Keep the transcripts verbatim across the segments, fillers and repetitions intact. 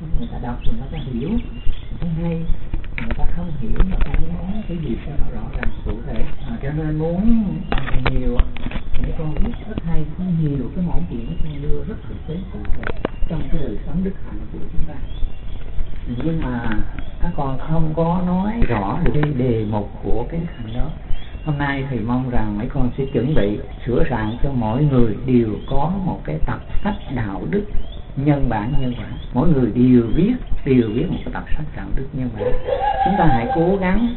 người ta đọc thì người ta hiểu hay, người ta không hiểu người ta muốn cái gì cho nó rõ ràng cụ thể. À, cho nên muốn nhiều những con viết rất hay, có nhiều cái mẫu chuyện con đưa rất thực tế cụ thể trong cái đời sống đức hạnh của chúng ta. Nhưng mà các con không có nói rõ được cái đề mục của cái đức hạnh đó. Hôm nay thì mong rằng mấy con sẽ chuẩn bị sửa soạn cho mỗi người đều có một cái tập sách đạo đức nhân bản nhân bản. Mỗi người đều viết đều viết một cái tập sách đạo đức nhân bản. Chúng ta hãy cố gắng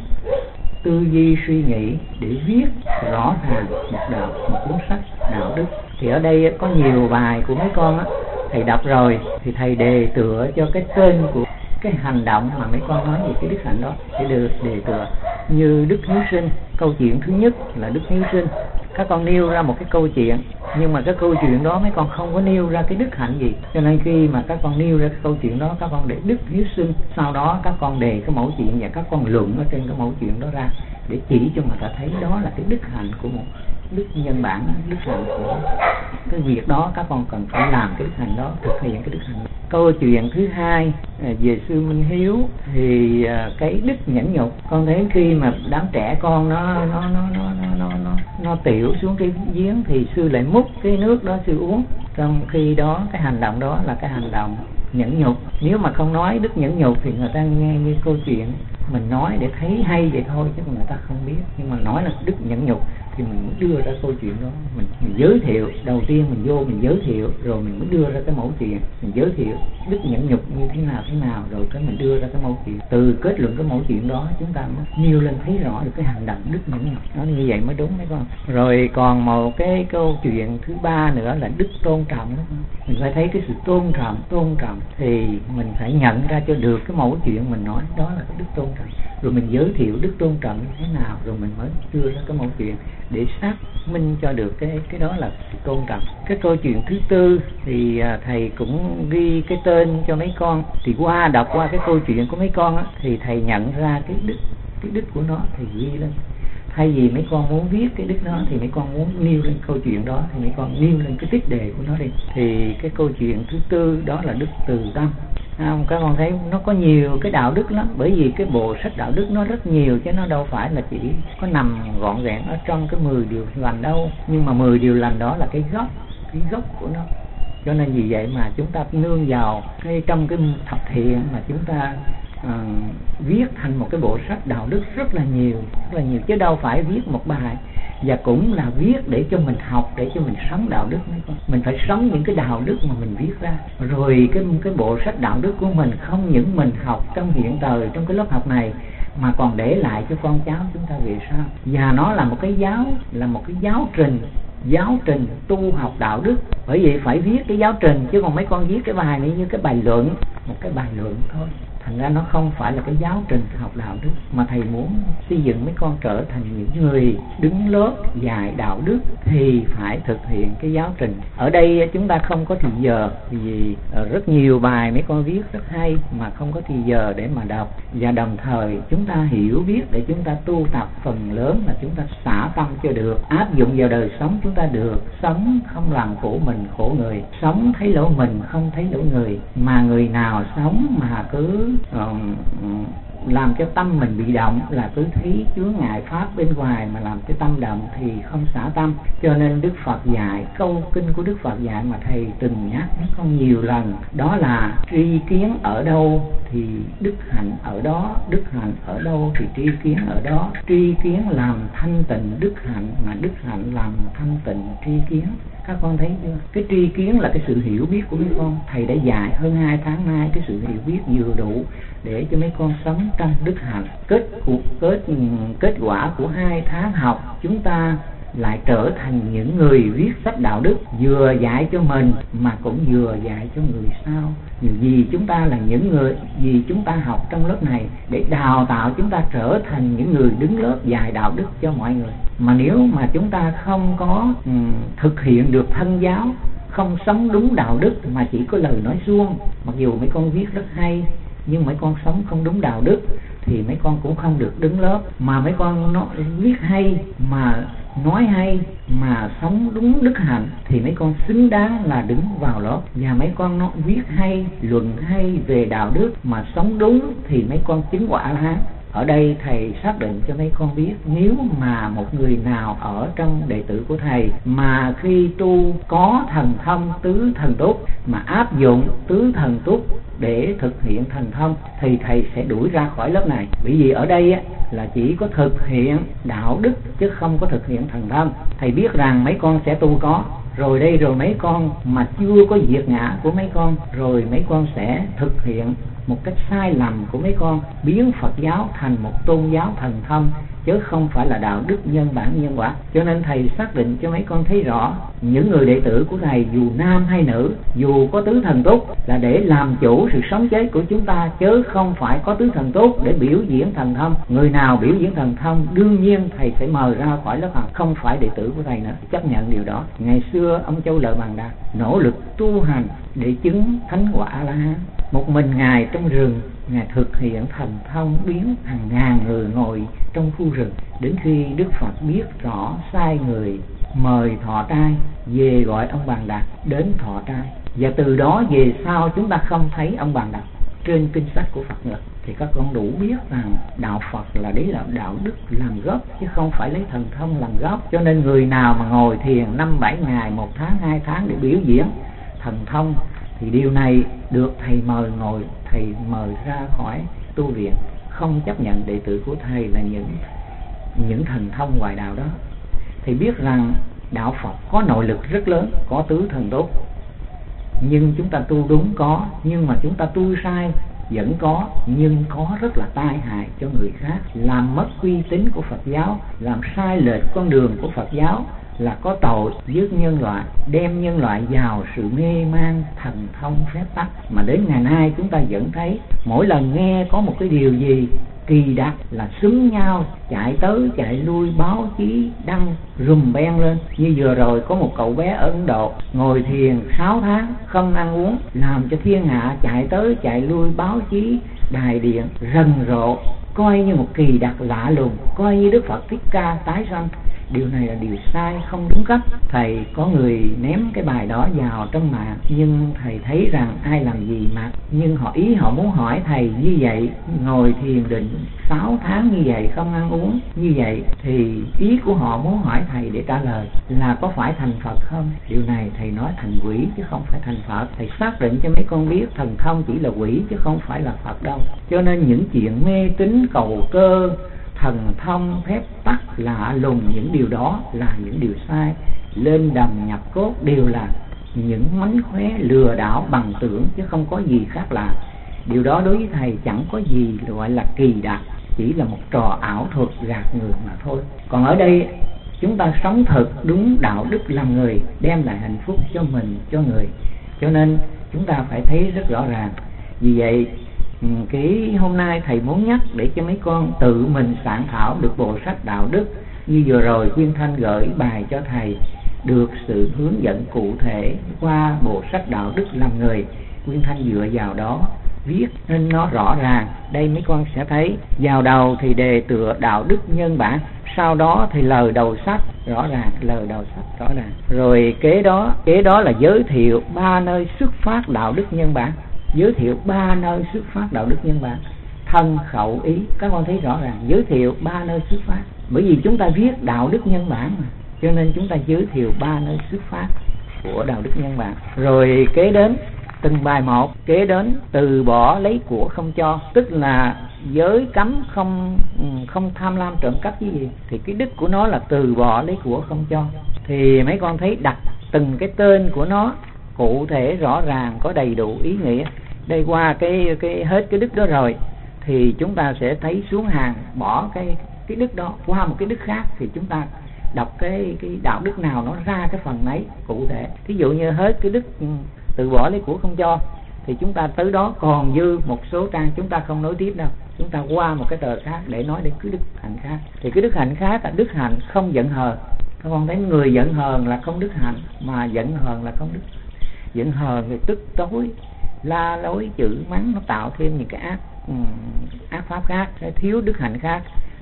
tư duy suy nghĩ để viết rõ ràng một đạo một cuốn sách đạo đức. Thì ở đây có nhiều bài của mấy con á, thầy đọc rồi thì thầy đề tựa cho cái tên của cái hành động mà mấy con nói về cái đức hạnh đó để được đề tựa. Như đức hiếu sinh, câu chuyện thứ nhất là đức hiếu sinh. Các con nêu ra một cái câu chuyện, nhưng mà cái câu chuyện đó mấy con không có nêu ra cái đức hạnh gì. Cho nên khi mà các con nêu ra cái câu chuyện đó, các con để đức hiếu sinh, sau đó các con đề cái mẫu chuyện và các con luận ở trên cái mẫu chuyện đó ra để chỉ cho người ta thấy đó là cái đức hạnh của một đức nhân bản, đức hạnh của cái việc đó. Các con cần phải làm cái đức hạnh đó, thực hiện cái đức hạnh đó. Câu chuyện thứ hai về sư Minh Hiếu thì cái đức nhẫn nhục. Con thấy khi mà đám trẻ con nó nó nó nó nó nó nó, nó tiểu xuống cái giếng thì sư lại múc cái nước đó sư uống. Trong khi đó cái hành động đó là cái hành động nhẫn nhục. Nếu mà không nói đức nhẫn nhục thì người ta nghe như câu chuyện mình nói để thấy hay vậy thôi, chứ người ta không biết. Nhưng mà nói là đức nhẫn nhục thì mình mới đưa ra câu chuyện đó, mình, mình giới thiệu. Đầu tiên mình vô mình giới thiệu, rồi mình mới đưa ra cái mẫu chuyện. Mình giới thiệu đức nhẫn nhục như thế nào thế nào, rồi cái mình đưa ra cái mẫu chuyện. Từ kết luận cái mẫu chuyện đó chúng ta mới nêu lên thấy rõ được cái hành động đức nhẫn nhục. Nó như vậy mới đúng mấy con. Rồi còn một cái câu chuyện thứ ba nữa là đức tôn trọng. Mình phải thấy cái sự tôn trọng, tôn trọng thì mình phải nhận ra cho được cái mẫu chuyện mình nói đó là cái đức tôn trọng. Rồi mình giới thiệu đức tôn trọng như thế nào, rồi mình mới đưa ra cái mẫu chuyện để xác minh cho được cái cái đó là tôn trọng. Cái câu chuyện thứ tư thì à, thầy cũng ghi cái tên cho mấy con. Thì qua đọc qua cái câu chuyện của mấy con á, thì thầy nhận ra cái đức cái đức của nó thì ghi lên. Thay vì mấy con muốn viết cái đức đó thì mấy con muốn nêu lên câu chuyện đó thì mấy con nêu lên cái tích đề của nó đi. Thì cái câu chuyện thứ tư đó là đức từ tâm. Không, các con thấy nó có nhiều cái đạo đức lắm, bởi vì cái bộ sách đạo đức nó rất nhiều chứ nó đâu phải là chỉ có nằm gọn gàng ở trong cái mười điều lành đâu. Nhưng mà mười điều lành đó là cái gốc, cái gốc của nó. Cho nên vì vậy mà chúng ta nương vào cái trong cái thập thiện mà chúng ta uh, viết thành một cái bộ sách đạo đức rất là nhiều, rất là nhiều chứ đâu phải viết một bài. Và cũng là viết để cho mình học, để cho mình sống đạo đức mấy con. Mình phải sống những cái đạo đức mà mình viết ra. Rồi cái cái bộ sách đạo đức của mình không những mình học trong hiện thời, trong cái lớp học này, mà còn để lại cho con cháu chúng ta về sau. Và nó là một cái giáo, là một cái giáo trình, giáo trình tu học đạo đức. Bởi vậy phải viết cái giáo trình, chứ còn mấy con viết cái bài này như cái bài luận, một cái bài luận thôi. Thành ra nó không phải là cái giáo trình học đạo đức, mà thầy muốn xây dựng mấy con trở thành những người đứng lớp dạy đạo đức thì phải thực hiện cái giáo trình. Ở đây chúng ta không có thì giờ, vì rất nhiều bài mấy con viết rất hay mà không có thì giờ để mà đọc. Và đồng thời chúng ta hiểu biết để chúng ta tu tập, phần lớn là chúng ta xả tâm cho được, áp dụng vào đời sống chúng ta được. Sống không làm khổ mình khổ người, sống thấy lỗi mình không thấy lỗi người. Mà người nào sống mà cứ Uh, làm cho tâm mình bị động, là cứ thấy chướng ngại pháp bên ngoài mà làm cho tâm động thì không xả tâm. Cho nên Đức Phật dạy, câu kinh của Đức Phật dạy mà thầy từng nhắc nó không nhiều lần, đó là tri kiến ở đâu thì đức hạnh ở đó, đức hạnh ở đâu thì tri kiến ở đó. Tri kiến làm thanh tịnh đức hạnh, mà đức hạnh làm thanh tịnh tri kiến. Các con thấy chưa? Cái tri kiến là cái sự hiểu biết của mấy con. Thầy đã dạy hơn hai tháng nay cái sự hiểu biết vừa đủ để cho mấy con sống trong đức hạnh. Kết cuộc kết kết quả của hai tháng học, chúng ta lại trở thành những người viết sách đạo đức, vừa dạy cho mình mà cũng vừa dạy cho người sau. Vì chúng ta là những người, vì chúng ta học trong lớp này để đào tạo chúng ta trở thành những người đứng lớp dạy đạo đức cho mọi người. Mà nếu mà chúng ta không có um, thực hiện được thân giáo, không sống đúng đạo đức mà chỉ có lời nói suông, mặc dù mấy con viết rất hay nhưng mấy con sống không đúng đạo đức thì mấy con cũng không được đứng lớp. Mà mấy con nó viết hay mà nói hay mà sống đúng đức hạnh thì mấy con xứng đáng là đứng vào lớp. Và mấy con nó viết hay, luận hay về đạo đức mà sống đúng thì mấy con chứng quả A-la-hán. Ở đây thầy xác định cho mấy con biết, nếu mà một người nào ở trong đệ tử của thầy mà khi tu có thần thông tứ thần túc mà áp dụng tứ thần túc để thực hiện thần thông thì thầy sẽ đuổi ra khỏi lớp này. Bởi vì ở đây á, là chỉ có thực hiện đạo đức chứ không có thực hiện thần thông. Thầy biết rằng mấy con sẽ tu có rồi đây, rồi mấy con mà chưa có diệt ngã của mấy con, rồi mấy con sẽ thực hiện một cách sai lầm của mấy con, biến Phật giáo thành một tôn giáo thần thông chứ không phải là đạo đức nhân bản nhân quả. Cho nên thầy xác định cho mấy con thấy rõ, những người đệ tử của thầy dù nam hay nữ, dù có tứ thần túc là để làm chủ sự sống chết của chúng ta, chứ không phải có tứ thần túc để biểu diễn thần thông. Người nào biểu diễn thần thông đương nhiên thầy sẽ mời ra khỏi lớp học, không phải đệ tử của thầy nữa. Chấp nhận điều đó. Ngày xưa ông Châu Lợi Bằng Đạt nỗ lực tu hành để chứng thánh quả A-la-hán. Một mình Ngài trong rừng, Ngài thực hiện thần thông biến hàng ngàn người ngồi trong khu rừng. Đến khi Đức Phật biết rõ sai người, mời thọ trai về gọi ông Bàn Đạt đến thọ trai. Và từ đó về sau chúng ta không thấy ông Bàn Đạt trên kinh sách của Phật nữa. Thì các con đủ biết rằng đạo Phật là đấy là đạo đức làm gốc chứ không phải lấy thần thông làm gốc. Cho nên người nào mà ngồi thiền năm bảy ngày, một tháng, hai tháng để biểu diễn thần thông thì điều này được thầy mời ngồi, thầy mời ra khỏi tu viện, không chấp nhận đệ tử của thầy là những những thần thông ngoại đạo đó. Thầy biết rằng đạo Phật có nội lực rất lớn, có tứ thần túc, nhưng chúng ta tu đúng có, nhưng mà chúng ta tu sai vẫn có, nhưng có rất là tai hại cho người khác, làm mất uy tín của Phật giáo, làm sai lệch con đường của Phật giáo, là có tội với nhân loại, đem nhân loại vào sự mê man thần thông phép tắc. Mà đến ngày nay chúng ta vẫn thấy mỗi lần nghe có một cái điều gì kỳ đặc là xúm nhau chạy tới chạy lui, báo chí đăng rùm beng lên. Như vừa rồi có một cậu bé ở Ấn Độ ngồi thiền sáu tháng không ăn uống, làm cho thiên hạ chạy tới chạy lui, báo chí đài điện rần rộ, coi như một kỳ đặc lạ lùng, coi như Đức Phật Thích Ca tái sanh. Điều này là điều sai, không đúng cách. Thầy có người ném cái bài đó vào trong mạng, nhưng thầy thấy rằng ai làm gì mà, nhưng họ ý họ muốn hỏi thầy như vậy, ngồi thiền định sáu tháng như vậy không ăn uống như vậy, thì ý của họ muốn hỏi thầy để trả lời là có phải thành Phật không. Điều này thầy nói thành quỷ chứ không phải thành Phật. Thầy xác định cho mấy con biết thần thông chỉ là quỷ chứ không phải là Phật đâu. Cho nên những chuyện mê tín cầu cơ, thần thông phép tắc lạ lùng, những điều đó là những điều sai, lên đầm nhập cốt đều là những mánh khóe lừa đảo bằng tưởng chứ không có gì khác lạ. Điều đó đối với thầy chẳng có gì gọi là kỳ đặc, chỉ là một trò ảo thuật gạt người mà thôi. Còn ở đây chúng ta sống thực đúng đạo đức làm người, đem lại hạnh phúc cho mình, cho người. Cho nên chúng ta phải thấy rất rõ ràng. Vì vậy cái hôm nay thầy muốn nhắc để cho mấy con tự mình soạn thảo được bộ sách đạo đức. Như vừa rồi Quyên Thanh gửi bài cho thầy được sự hướng dẫn cụ thể qua bộ sách đạo đức làm người, Quyên Thanh dựa vào đó viết nên nó rõ ràng. Đây mấy con sẽ thấy vào đầu thì đề tựa đạo đức nhân bản, sau đó thì lời đầu sách rõ ràng, lời đầu sách rõ ràng. Rồi kế đó kế đó là giới thiệu ba nơi xuất phát đạo đức nhân bản, giới thiệu ba nơi xuất phát đạo đức nhân bản, thân khẩu ý. Các con thấy rõ ràng giới thiệu ba nơi xuất phát, bởi vì chúng ta viết đạo đức nhân bản mà, cho nên chúng ta giới thiệu ba nơi xuất phát của đạo đức nhân bản. Rồi kế đến từng bài một, kế đến từ bỏ lấy của không cho, tức là giới cấm không không tham lam trộm cắp cái gì, thì cái đức của nó là từ bỏ lấy của không cho. Thì mấy con thấy đặt từng cái tên của nó cụ thể rõ ràng, có đầy đủ ý nghĩa. Đây qua cái cái hết cái đức đó rồi thì chúng ta sẽ thấy xuống hàng bỏ cái cái đức đó qua một cái đức khác, thì chúng ta đọc cái cái đạo đức nào nó ra cái phần ấy cụ thể. Thí dụ như hết cái đức từ bỏ lấy của không cho thì chúng ta tới đó còn dư một số trang chúng ta không nối tiếp đâu, chúng ta qua một cái tờ khác để nói đến cái đức hạnh khác. Thì cái đức hạnh khác là đức hạnh không giận hờn. Các con thấy người giận hờn là không đức hạnh, mà giận hờn là không đức. Giận hờn thì tức tối, la lối, chửi mắng, nó tạo thêm những cái ác um, ác pháp khác, thiếu đức hạnh khác.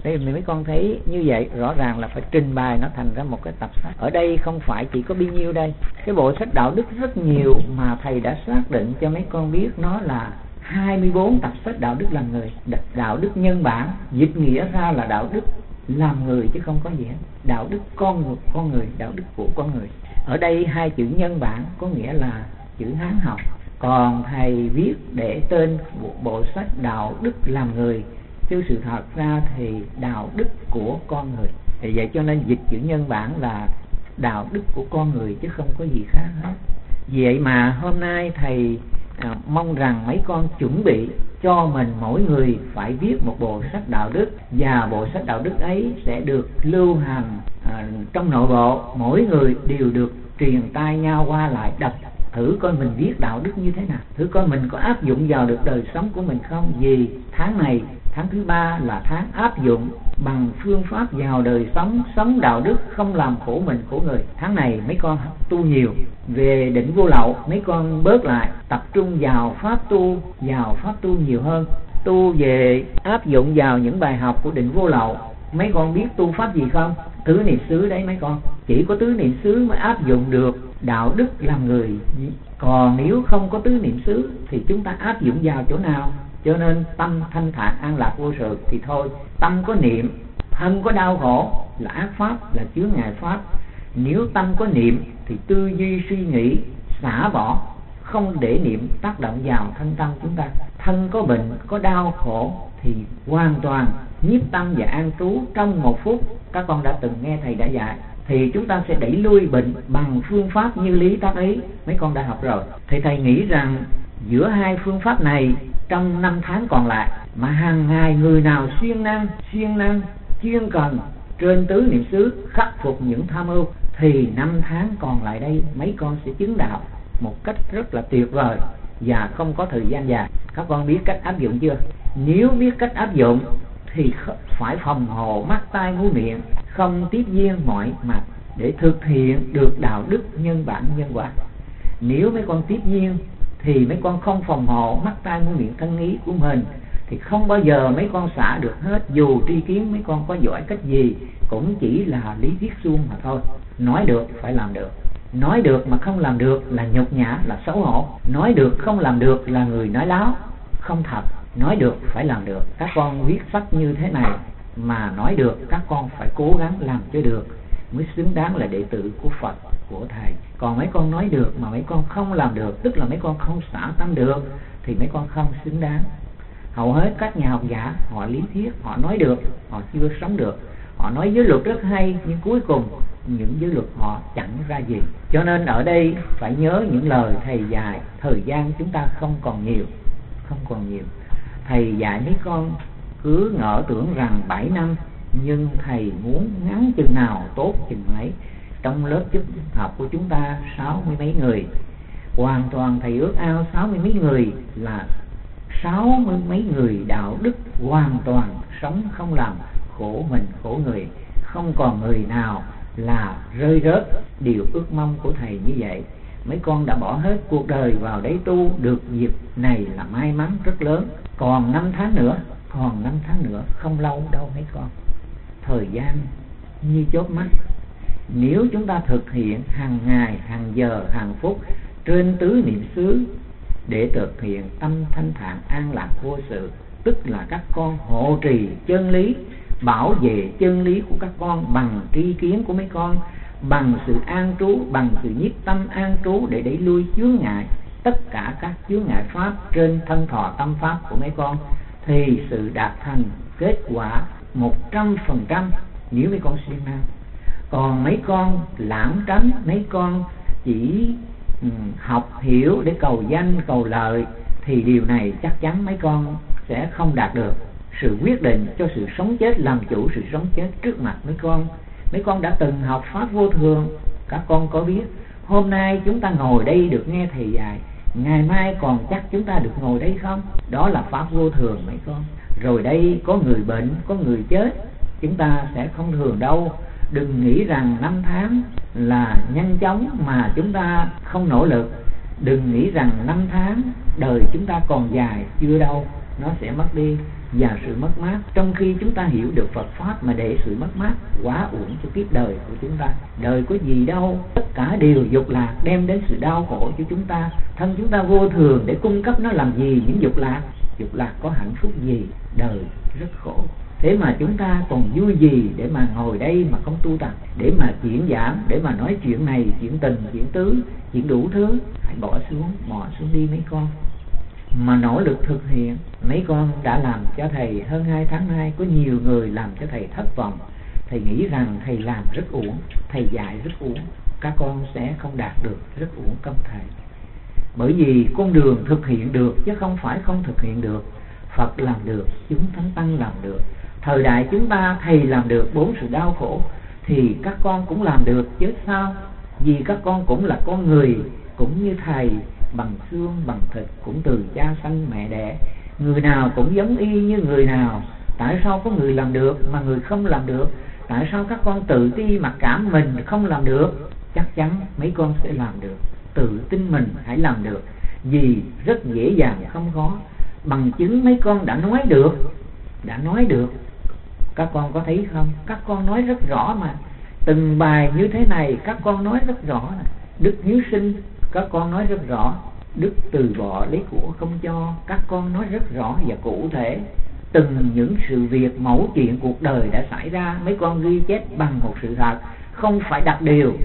Thế mấy con thấy như vậy rõ ràng là phải trình bày nó thành ra một cái tập sách. Ở đây không phải chỉ có bao nhiêu đây, cái bộ sách đạo đức rất nhiều mà thầy đã xác định cho mấy con biết nó là hai mươi bốn tập sách đạo đức làm người. Đạo đức nhân bản dịch nghĩa ra là đạo đức làm người chứ không có gì hết. Đạo đức con con người, đạo đức của con người. Ở đây hai chữ nhân bản có nghĩa là chữ Hán học, còn thầy viết để tên một bộ sách đạo đức làm người, chứ sự thật ra thì đạo đức của con người. Thì vậy cho nên dịch chữ nhân bản là đạo đức của con người chứ không có gì khác hết. Vậy mà hôm nay thầy à, mong rằng mấy con chuẩn bị cho mình mỗi người phải viết một bộ sách đạo đức, và bộ sách đạo đức ấy sẽ được lưu hành à, trong nội bộ, mỗi người đều được truyền tai nhau qua lại đọc thử coi mình viết đạo đức như thế nào, thử coi mình có áp dụng vào được đời sống của mình không. Vì tháng này, tháng thứ ba là tháng áp dụng bằng phương pháp vào đời sống, sống đạo đức, không làm khổ mình khổ người. Tháng này mấy con tu nhiều về định vô lậu, mấy con bớt lại, tập trung vào pháp tu, vào pháp tu nhiều hơn, tu về áp dụng vào những bài học của định vô lậu. Mấy con biết tu pháp gì không? Tứ niệm xứ đấy mấy con. Chỉ có tứ niệm xứ mới áp dụng được đạo đức làm người. Còn nếu không có tứ niệm xứ thì chúng ta áp dụng vào chỗ nào? Cho nên tâm thanh thản an lạc vô sự thì thôi. Tâm có niệm, thân có đau khổ là ác pháp, là chướng ngại pháp. Nếu tâm có niệm thì tư duy suy nghĩ xả bỏ, không để niệm tác động vào thân tâm chúng ta. Thân có bệnh, có đau khổ thì hoàn toàn nhiếp tâm và an trú trong một phút. Các con đã từng nghe thầy đã dạy, thì chúng ta sẽ đẩy lui bệnh bằng phương pháp như lý tác ý. Mấy con đã học rồi. Thì thầy nghĩ rằng giữa hai phương pháp này, trong năm tháng còn lại mà hàng ngày người nào siêng năng, siêng năng, chuyên cần trên tứ niệm xứ khắc phục những tham ưu, thì năm tháng còn lại đây mấy con sẽ chứng đạo một cách rất là tuyệt vời và không có thời gian dài. Các con biết cách áp dụng chưa? Nếu biết cách áp dụng thì phải phòng hộ mắt tai mũi miệng, không tiếp duyên mọi mặt để thực hiện được đạo đức nhân bản nhân quả. Nếu mấy con tiếp duyên thì mấy con không phòng hộ mắt tai mũi miệng thân ý của mình thì không bao giờ mấy con xả được hết. Dù tri kiến mấy con có giỏi cách gì cũng chỉ là lý thuyết suông mà thôi. Nói được phải làm được, nói được mà không làm được là nhục nhã, là xấu hổ. Nói được không làm được là người nói láo, không thật. Nói được phải làm được. Các con viết sách như thế này mà nói được, các con phải cố gắng làm cho được mới xứng đáng là đệ tử của Phật, của thầy. Còn mấy con nói được mà mấy con không làm được, tức là mấy con không xả tâm được, thì mấy con không xứng đáng. Hầu hết các nhà học giả họ lý thuyết, họ nói được, họ chưa sống được. Họ nói giới luật rất hay nhưng cuối cùng những giới luật họ chẳng ra gì. Cho nên ở đây phải nhớ những lời thầy dạy. Thời gian chúng ta không còn nhiều, không còn nhiều. Thầy dạy mấy con cứ ngỡ tưởng rằng bảy năm, nhưng thầy muốn ngắn chừng nào tốt chừng mấy. Trong lớp chức học của chúng ta sáu mươi mấy người, hoàn toàn thầy ước ao sáu mươi mấy người là sáu mươi mấy người đạo đức hoàn toàn, sống không làm khổ mình khổ người, không còn người nào là rơi rớt. Điều ước mong của thầy như vậy. Mấy con đã bỏ hết cuộc đời vào đấy tu, được dịp này là may mắn rất lớn. Còn năm tháng nữa, còn năm tháng nữa không lâu đâu mấy con. Thời gian như chớp mắt. Nếu chúng ta thực hiện hàng ngày, hàng giờ, hàng phút trên tứ niệm xứ để thực hiện tâm thanh thản an lạc vô sự, tức là các con hộ trì chân lý, bảo vệ chân lý của các con bằng tri kiến của mấy con, bằng sự an trú, bằng sự nhiếp tâm an trú để đẩy lui chướng ngại, tất cả các chướng ngại pháp trên thân thọ tâm pháp của mấy con, thì sự đạt thành kết quả một trăm phần trăm nếu mấy con siêng năng. Còn mấy con lãng tránh, mấy con chỉ um, học hiểu để cầu danh cầu lợi, thì điều này chắc chắn mấy con sẽ không đạt được. Sự quyết định cho sự sống chết, làm chủ sự sống chết trước mặt mấy con. Mấy con đã từng học pháp vô thường, các con có biết hôm nay chúng ta ngồi đây được nghe thầy dạy, ngày mai còn chắc chúng ta được ngồi đây không? Đó là pháp vô thường mấy con. Rồi đây có người bệnh, có người chết, chúng ta sẽ không thường đâu. Đừng nghĩ rằng năm tháng là nhanh chóng mà chúng ta không nỗ lực. Đừng nghĩ rằng năm tháng đời chúng ta còn dài, chưa đâu. nó sẽ mất đi, và sự mất mát. Trong khi chúng ta hiểu được Phật Pháp mà để sự mất mát, quá uổng cho kiếp đời của chúng ta. Đời có gì đâu, tất cả đều dục lạc đem đến sự đau khổ cho chúng ta. Thân chúng ta vô thường để cung cấp nó làm gì? Những dục lạc. Dục lạc có hạnh phúc gì? Đời rất khổ. Thế mà chúng ta còn vui gì để mà ngồi đây mà không tu tập, để mà chuyển giảng, để mà nói chuyện này, chuyện tình, chuyện tứ, chuyện đủ thứ. Hãy bỏ xuống, bỏ xuống đi mấy con, mà nỗ lực thực hiện. Mấy con đã làm cho thầy hơn hai tháng nay, có nhiều người làm cho thầy thất vọng. Thầy nghĩ rằng thầy làm rất uổng, thầy dạy rất uổng, các con sẽ không đạt được, rất uổng công thầy. Bởi vì con đường thực hiện được chứ không phải không thực hiện được. Phật làm được, chúng Thánh Tăng làm được. Thời đại chúng ta thầy làm được bốn sự đau khổ, thì các con cũng làm được chứ sao? Vì các con cũng là con người, cũng như thầy, bằng xương bằng thịt, cũng từ cha sanh mẹ đẻ. Người nào cũng giống y như người nào. Tại sao có người làm được mà người không làm được? Tại sao các con tự ti mặc cảm mình không làm được? Chắc chắn mấy con sẽ làm được. Tự tin mình hãy làm được, vì rất dễ dàng không khó. Bằng chứng mấy con đã nói được, đã nói được. Các con có thấy không? Các con nói rất rõ mà. Từng bài như thế này các con nói rất rõ. Đức hiếu sinh các con nói rất rõ. Đức từ bỏ lấy của không cho các con nói rất rõ và cụ thể. Từng những sự việc mẫu chuyện cuộc đời đã xảy ra, mấy con ghi chép bằng một sự thật, không phải đặt điều.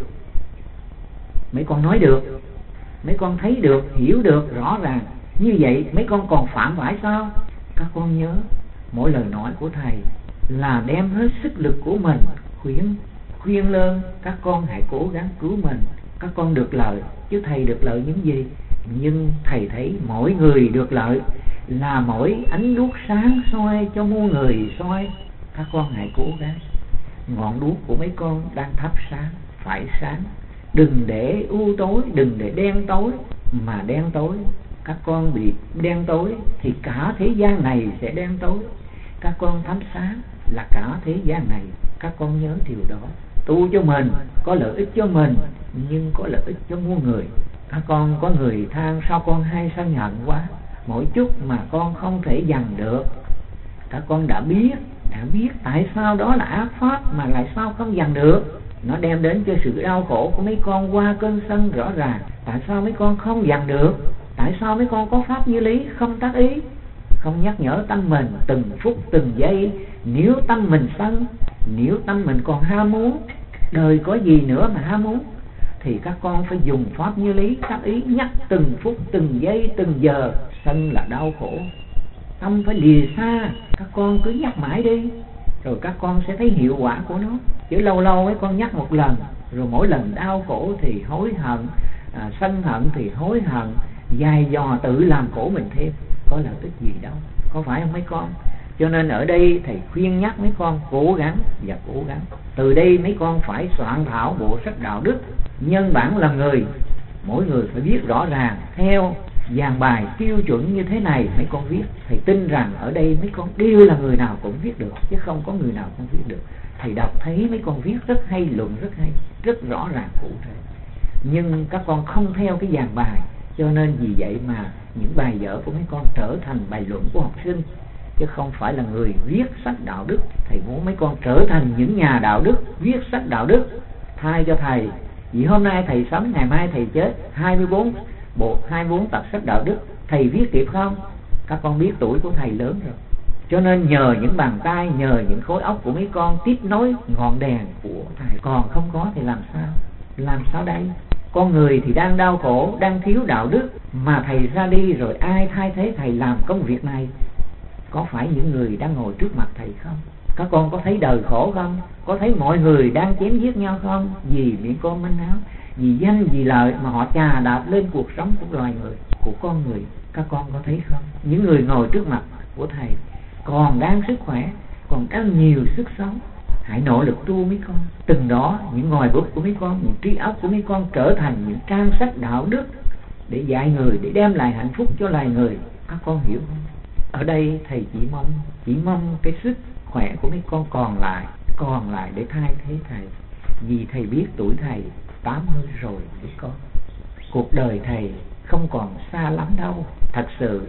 Mấy con nói được, mấy con thấy được, hiểu được rõ ràng. Như vậy mấy con còn phạm phải sao? Các con nhớ, mỗi lời nói của thầy là đem hết sức lực của mình khuyên khuyên lơn các con hãy cố gắng cứu mình. Các con được lợi, chứ thầy được lợi những gì? Nhưng thầy thấy mỗi người được lợi là mỗi ánh đuốc sáng soi cho muôn người soi. Các con hãy cố gắng. Ngọn đuốc của mấy con đang thắp sáng, phải sáng. Đừng để u tối, đừng để đen tối. Mà đen tối, các con bị đen tối thì cả thế gian này sẽ đen tối. Các con thắp sáng là cả thế gian này. Các con nhớ điều đó. Tu cho mình, có lợi ích cho mình, nhưng có lợi ích cho muôn người. Các con có người than sao con hay sân hận quá, mỗi chút mà con không thể dằn được. Các con đã biết, đã biết tại sao đó là ác pháp mà lại sao không dằn được. Nó đem đến cho sự đau khổ của mấy con qua cơn sân rõ ràng. Tại sao mấy con không dằn được? Tại sao mấy con có pháp như lý không tác ý, không nhắc nhở tâm mình từng phút từng giây? Nếu tâm mình sân, nếu tâm mình còn ham muốn, đời có gì nữa mà ham muốn, thì các con phải dùng pháp như lý tác ý, nhắc từng phút từng giây từng giờ. Sân là đau khổ, tâm phải lìa xa. Các con cứ nhắc mãi đi, rồi các con sẽ thấy hiệu quả của nó. Chứ lâu lâu mấy con nhắc một lần, rồi mỗi lần đau khổ thì hối hận, à, sân hận thì hối hận, dài dò tự làm khổ mình thêm, có lợi ích gì đâu, có phải không mấy con? Cho nên ở đây thầy khuyên nhắc mấy con cố gắng và cố gắng. Từ đây mấy con phải soạn thảo bộ sách đạo đức. Nhân bản là người, mỗi người phải viết rõ ràng theo dàn bài tiêu chuẩn như thế này. Mấy con viết, thầy tin rằng ở đây mấy con đều là người nào cũng viết được, chứ không có người nào không viết được. Thầy đọc thấy mấy con viết rất hay, luận rất hay, rất rõ ràng cụ thể. Nhưng các con không theo cái dàn bài, cho nên vì vậy mà những bài vở của mấy con trở thành bài luận của học sinh, chứ không phải là người viết sách đạo đức. Thầy muốn mấy con trở thành những nhà đạo đức, viết sách đạo đức thay cho thầy. Vì hôm nay thầy sống, ngày mai thầy chết, hai mươi bốn bộ, hai mươi bốn tập sách đạo đức, thầy viết kịp không? Các con biết tuổi của thầy lớn rồi. Cho nên nhờ những bàn tay, nhờ những khối óc của mấy con tiếp nối ngọn đèn của thầy. Còn không có thì làm sao? Làm sao đây? Con người thì đang đau khổ, đang thiếu đạo đức, mà thầy ra đi rồi ai thay thế thầy làm công việc này? Có phải những người đang ngồi trước mặt thầy không? Các con có thấy đời khổ không? Có thấy mọi người đang chém giết nhau không? Vì miệng con manh áo, vì danh vì lợi mà họ chà đạp lên cuộc sống của loài người, của con người. Các con có thấy không? Những người ngồi trước mặt của thầy còn đang sức khỏe, còn đang nhiều sức sống. Hãy nỗ lực tu mấy con. Từng đó những ngòi bút của mấy con, những trí óc của mấy con trở thành những trang sách đạo đức để dạy người, để đem lại hạnh phúc cho loài người. Các con hiểu không? Ở đây thầy chỉ mong chỉ mong cái sức khỏe của mấy con còn lại, còn lại để thay thế thầy. Vì thầy biết tuổi thầy tám mươi rồi mấy con. Cuộc đời thầy không còn xa lắm đâu. Thật sự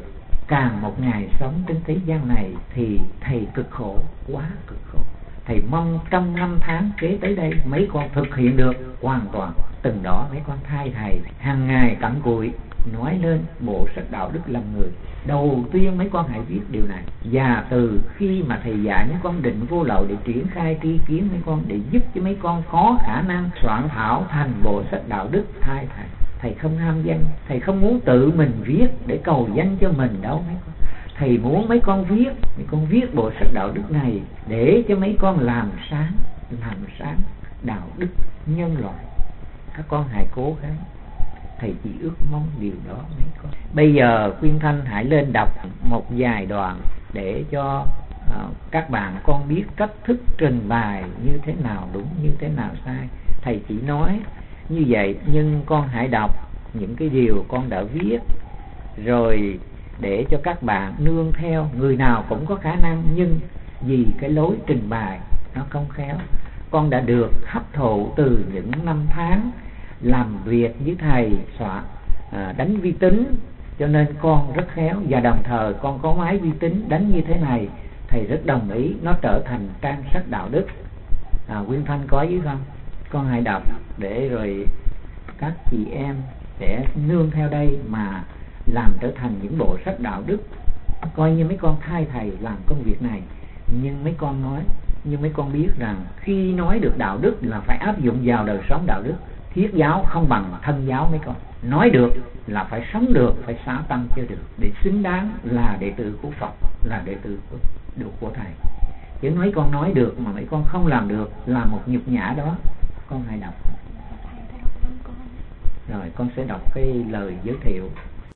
càng một ngày sống trên thế gian này thì thầy cực khổ, quá cực khổ. Thầy mong trong năm tháng kế tới đây mấy con thực hiện được hoàn toàn. Từng đó mấy con thay thầy hàng ngày cặm cụi nói lên bộ sách đạo đức làm người. Đầu tiên mấy con hãy viết điều này, và từ khi mà thầy dạy mấy con định vô lậu để triển khai tri kiến mấy con, để giúp cho mấy con có khả năng soạn thảo thành bộ sách đạo đức thay thầy. Thầy không ham danh, thầy không muốn tự mình viết để cầu danh cho mình đâu mấy con. Thầy muốn mấy con viết, mấy con viết bộ sách đạo đức này để cho mấy con làm sáng, làm sáng đạo đức nhân loại. Các con hãy cố gắng, thầy chỉ ước mong điều đó mấy con. Bây giờ Khuyên Thanh hãy lên đọc một vài đoạn để cho uh, các bạn con biết cách thức trình bày như thế nào đúng, như thế nào sai. Thầy chỉ nói như vậy, nhưng con hãy đọc những cái điều con đã viết rồi để cho các bạn nương theo. Người nào cũng có khả năng, nhưng vì cái lối trình bày nó không khéo. Con đã được hấp thụ từ những năm tháng làm việc với thầy soạn à, đánh vi tính, cho nên con rất khéo. Và đồng thời con có máy vi tính đánh như thế này, thầy rất đồng ý nó trở thành trang sách đạo đức. à, Quyên Thanh có với không? Con hãy đọc để rồi các chị em sẽ nương theo đây mà làm trở thành những bộ sách đạo đức. Coi như mấy con thay thầy làm công việc này. Nhưng mấy con nói, nhưng mấy con biết rằng khi nói được đạo đức là phải áp dụng vào đời sống đạo đức. Thiết giáo không bằng thân giáo mấy con. Nói được là phải sống được, phải xả tâm cho được, để xứng đáng là đệ tử của Phật, là đệ tử của, được của thầy. Chứ mấy con nói được mà mấy con không làm được là một nhục nhã đó. Con hãy đọc. Rồi con sẽ đọc cái lời giới thiệu.